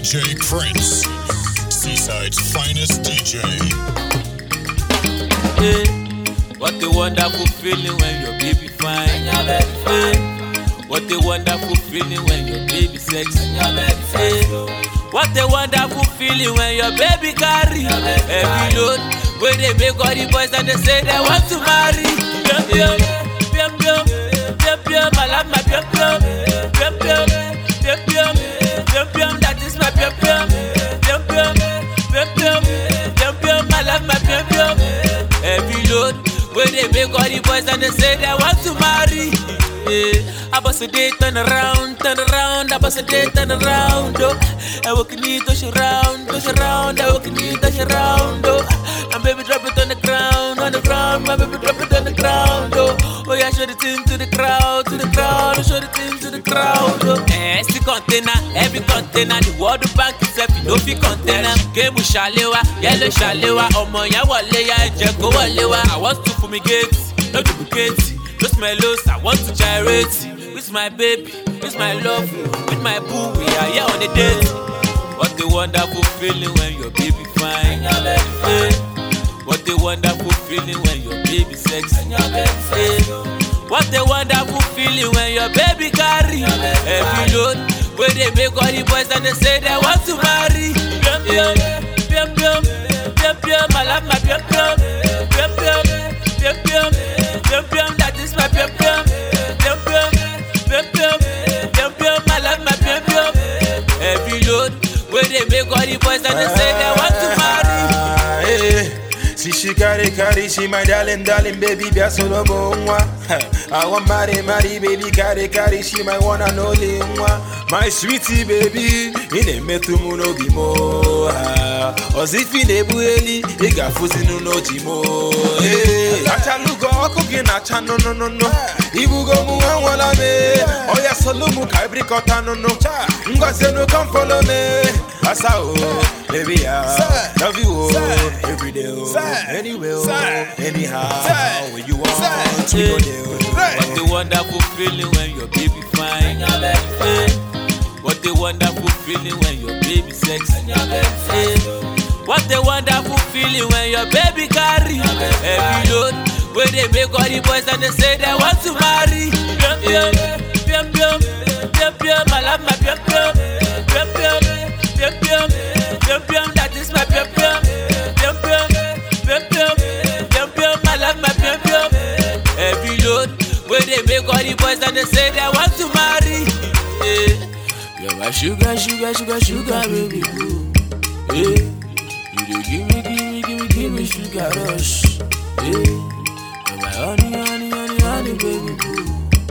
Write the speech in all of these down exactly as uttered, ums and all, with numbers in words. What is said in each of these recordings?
J Prince, Seaside's finest D J. Hey, what a wonderful feeling when your baby fine. Hey, what a wonderful feeling when your baby sexy. Hey, what a wonderful feeling when your baby carry heavy load. Where they make all the boys and they say they want to marry. Pium pium, pium pium, pium pium, I love my pium pium, pium pium, pium pium, pium pium, that is my pium pium, pium pium, pium pium, pium pium, I love my pium pium. Heavy load, where they make all the boys and they say they want to marry. Yeah, I bust a day, turn around, turn around, I bust a day, turn around. Oh, I walk in it, touch around, touch around, I walk in it, touch around. Oh, and baby drop it on the ground, on the ground, my baby drop it on the ground. Oh, oh yeah, show the thing to the crowd, to the crowd, show the thing to the crowd. Oh, eh, it's the container, every container, the World Bank itself, you know fi container. Game with Shalewa, yellow Shalewa, omo ya wale ya ejeko walewa. I want to fumigate, no duplicate. With my lows, I want to gyrate. With my baby, with my love, with my boo, we are here on a date. What a wonderful feeling when your baby fine. Hey, what a wonderful feeling when your baby sexy. Hey, what a wonderful feeling when your baby carry heavy load. Where they make all the boys and they say they want to marry. Pium pium, pium pium, pium pium, I love my pium pium, pium pium, pium pium, pium pium, that is my pium pium, pium pium, pium pium, pium pium, I love my pium pium. Heavy load, where they make all the boys and they say they want to marry. Hey, see she carry carry, she my darling darling baby, be a solo boy. I want marry marry baby, carry carry, she my one and only one. My sweetie baby, in a metumu no bimo. Ozifi nebueli, ega fuzi no no jimo. Hey, achalugo cooking acha no no no no. Ibugo mu wala me. Oya solomu kaibri kota no no. Ngwase no come follow me. Asa o, baby I love you oh, every day oh, anywhere oh, anyhow when you want we go there. What a wonderful feeling when your baby fine. Hey, what a wonderful feeling when your baby sexy. Hey, what a wonderful feeling when your baby carry heavy load. Where they make all the boys and they say they want to marry. Pium pium, pium pium, pium pium, I love my pium pium, pium pium, pium pium, pium pium, that is my pium pium, pium pium, pium pium, pium pium, I love my pium pium. Heavy load, where they make all the boys and they say they want to marry. Yeah. You're my sugar, sugar, sugar, sugar, baby boo. Yeah. You dey give me, give me, give me, give me sugar rush. Yeah. You're my honey, honey, honey, honey, baby boo.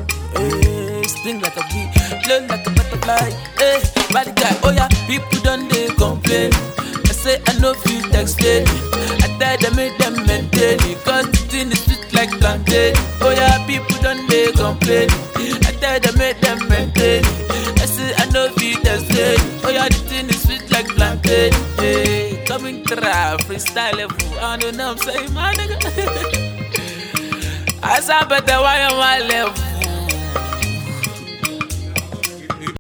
Hey, sting like a bee, blow like a butterfly. Hey, body guy, oh yeah, people done they complain. I say I know feel texted. I tell them make them maintain it, cause the thing is sweet like plantain. Oh yeah, people done they complain. I tell them make them maintain it. I say I know feel texted. Oh yeah, the thing is sweet like plantain. Hey, coming crap, freestyle level. I don't know I'm saying, my nigga. I sound better while I'm my level.